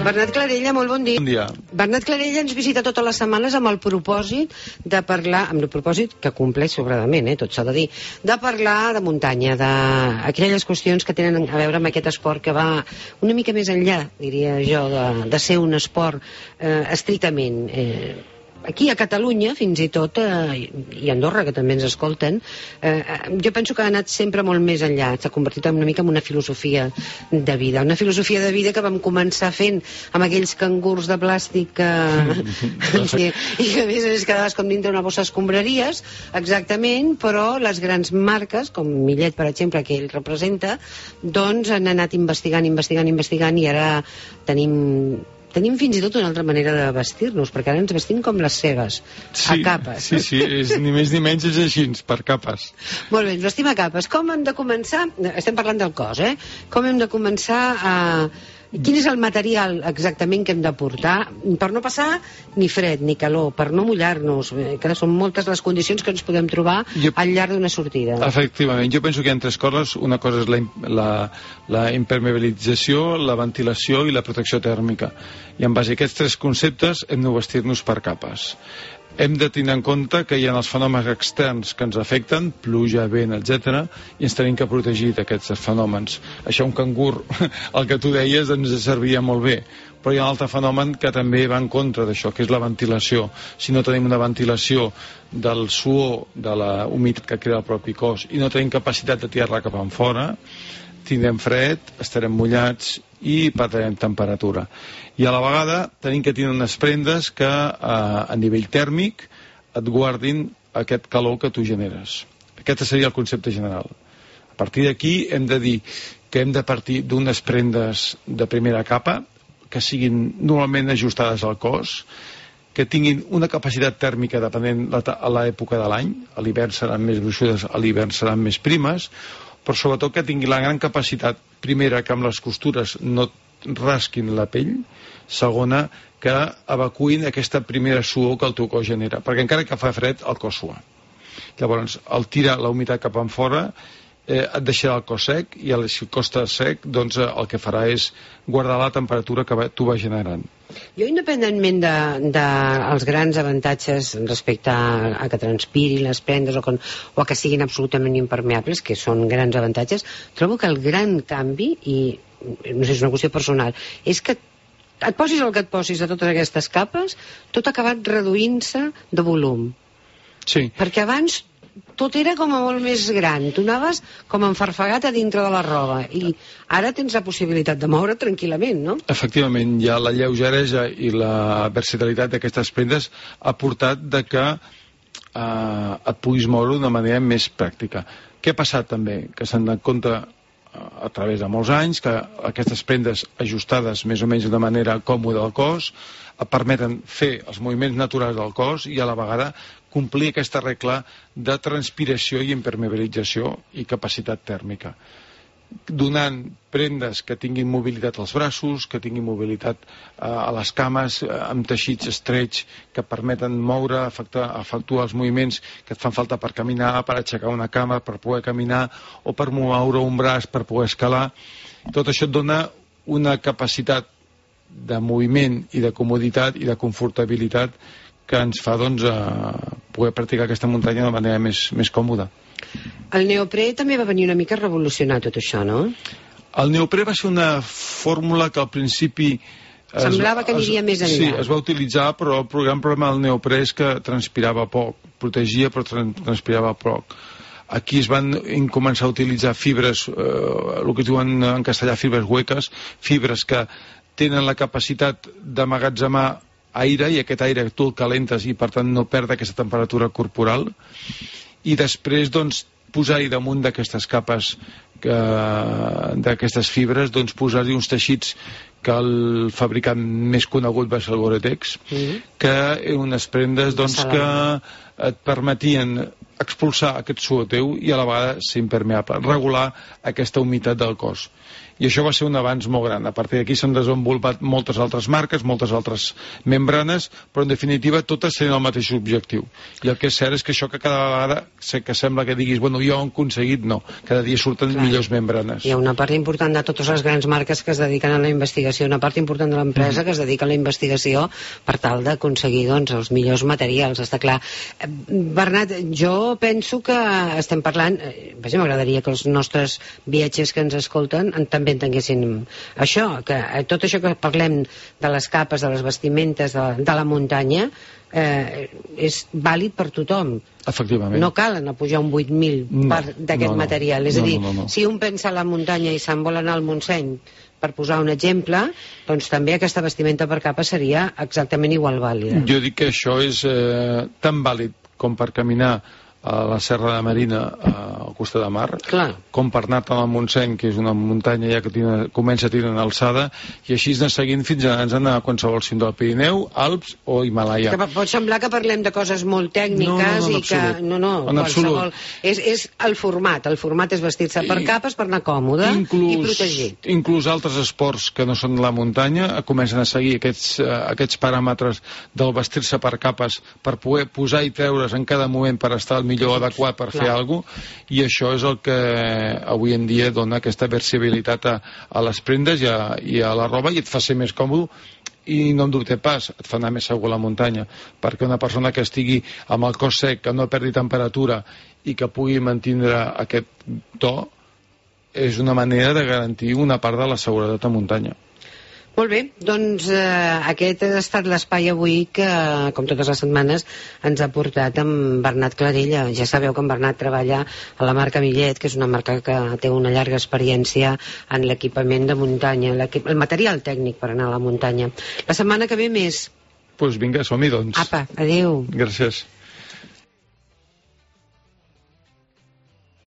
Bernat Clarella, molt bon dia. Bon dia. Bernat Clarella ens visita totes les setmanes amb el propòsit de parlar, amb el propòsit que compleix sobradament, tot s'ha de dir, de parlar de muntanya, d'aquelles qüestions que tenen a veure amb aquest esport que va una mica més enllà, diria jo, de ser un esport estrictament aquí a Catalunya, fins i tot, i a Andorra, que també ens escolten, jo penso que ha anat sempre molt més enllà, s'ha convertit una mica en una filosofia de vida. Una filosofia de vida que vam començar fent amb aquells cangurs de plàstic i que a més es quedaves com dintre una bossa escombraries, exactament, però les grans marques, com Millet, per exemple, que ell representa, doncs han anat investigant i ara tenim fins i tot una altra manera de vestir-nos, perquè ara ens vestim com les cegues, a capes. Sí, és, ni més ni menys és així, per capes. Molt bé, ens vestim a capes. Com hem de començar? Estem parlant del cos, Com hem de començar a... Quin és el material exactament que hem de portar per no passar ni fred ni calor, per no mullar-nos, que són moltes les condicions que ens podem trobar al llarg d'una sortida? Efectivament, jo penso que hi ha tres coses. Una cosa és la impermeabilització, la ventilació i la protecció tèrmica, i en base a aquests tres conceptes hem de vestir-nos per capes. Hem de tenir en compte que hi ha els fenòmens externs que ens afecten, pluja, vent, etc., i ens tenim que protegir d'aquests fenòmens. Això un cangur, el que tu deies, ens serviria molt bé, però hi ha un altre fenomen que també va en contra d'això, que és la ventilació. Si no tenim una ventilació del suor, de la humitat que crea el propi cos, i no tenim capacitat de tirar-la cap enfora, tindrem fred, estarem mullats i perdrem temperatura. I a la vegada tenim que tenir unes prendes que a nivell tèrmic et guardin aquest calor que tu generes. Aquest seria el concepte general. A partir d'aquí hem de dir que hem de partir d'unes prendes de primera capa que siguin normalment ajustades al cos, que tinguin una capacitat tèrmica depenent a l'època de l'any. A l'hivern seran més gruixudes, a l'hivern seran més primes, però sobretot que tingui la gran capacitat, primera, que amb les costures no rasquin la pell, segona, que evacuïn aquesta primera suor que el teu cos genera, perquè encara que fa fred el cos sua. Llavors, al tirar la humitat cap enfora et deixarà el cos sec, i si el cos està sec, doncs el que farà és guardar la temperatura que tu vas generant. Jo, independentment dels grans avantatges respecte a que transpirin les prendes o a que siguin absolutament impermeables, que són grans avantatges, trobo que el gran canvi, i no sé, és una qüestió personal, és que et posis el que et posis a totes aquestes capes, tot ha acabat reduint-se de volum. Sí. Perquè abans tot era com a molt més gran, tu anaves com enfarfegat a dintre de la roba, i ara tens la possibilitat de moure tranquil·lament, no? Efectivament, ja la lleugeresa i la versatilitat d'aquestes prendes ha portat de que et puguis moure d'una manera més pràctica. Què ha passat també? Que s'han donat compte a través de molts anys que aquestes prendes ajustades més o menys d'una manera còmoda al cos et permeten fer els moviments naturals del cos i a la vegada complir aquesta regla de transpiració i impermeabilització i capacitat tèrmica, donant prendes que tinguin mobilitat als braços, que tinguin mobilitat a les cames, amb teixits estrets que permeten moure, efectuar els moviments que et fan falta per caminar, per aixecar una cama, per poder caminar, o per moure un braç per poder escalar. Tot això et dona una capacitat de moviment i de comoditat i de confortabilitat que ens fa poder practicar aquesta muntanya de manera més còmoda. El neoprè també va venir una mica a revolucionar tot això, no? El neoprè va ser una fórmula que al principi semblava que aniria més enllà. Sí, es va utilitzar, però el problema del neoprè és que transpirava poc, protegia però transpirava poc. Aquí es van començar a utilitzar fibres, el que diuen en castellà fibres hueques, fibres que tenen la capacitat d'emmagatzemar aire, i aquest aire tu el calentes i per tant no perd aquesta temperatura corporal, i després posar-hi damunt d'aquestes capes, d'aquestes fibres, posar-hi uns teixits que el fabricant més conegut va ser el Gore-Tex, que eren unes prendes que et permetien expulsar aquest suor teu i a la vegada ser impermeable, regular aquesta humitat del cos. i això va ser un avanç molt gran. A partir d'aquí s'han desenvolupat moltes altres marques, moltes altres membranes, però en definitiva totes tenen el mateix objectiu. I el que és cert és que això que cada vegada que sembla que diguis, bueno, jo ho he aconseguit, no. Cada dia surten millors membranes. Hi ha una part important de totes les grans marques que es dediquen a la investigació, una part important de l'empresa que es dedica a la investigació per tal d'aconseguir, doncs, els millors materials, està clar. Bernat, jo penso que estem parlant, m'agradaria que els nostres viatgers que ens escolten també entenguessin això, que tot això que parlem de les capes, de les vestimentes, de la muntanya, és vàlid per tothom. Efectivament. No cal anar a pujar un 8.000 d'aquest material. És a dir, si un pensa a la muntanya i se'n vol anar al Montseny, per posar un exemple, doncs també aquesta vestimenta per capa seria exactament igual vàlida. Jo dic que això és tan vàlid com per caminar a la Serra de Marina al costat de mar, com per anar al Montseny, que és una muntanya ja que comença a tenir una alçada, i així anar seguint fins a anar a qualsevol cim del Pirineu, Alps o Himalaya. Que pot semblar que parlem de coses molt tècniques i que... No, qualsevol... És el format és vestir-se per capes per anar còmode i protegit. Inclús altres esports que no són la muntanya comencen a seguir aquests paràmetres del vestir-se per capes per poder posar i treure's en cada moment per estar al millor adequat per fer alguna cosa, i això és el que avui en dia dona aquesta versibilitat a les prendes i a la roba, i et fa ser més còmode, i no en dubte pas, et fa anar més segur a la muntanya, perquè una persona que estigui amb el cos sec, que no perdi temperatura i que pugui mantenir aquest to, és una manera de garantir una part de la seguretat a muntanya. Molt bé, doncs aquest ha estat l'espai avui que, com totes les setmanes, ens ha portat amb Bernat Clarella. Ja sabeu que en Bernat treballa a la marca Millet, que és una marca que té una llarga experiència en l'equipament de muntanya, el material tècnic per anar a la muntanya. La setmana que ve més. Doncs vinga, som-hi, doncs. Apa, adéu. Gràcies.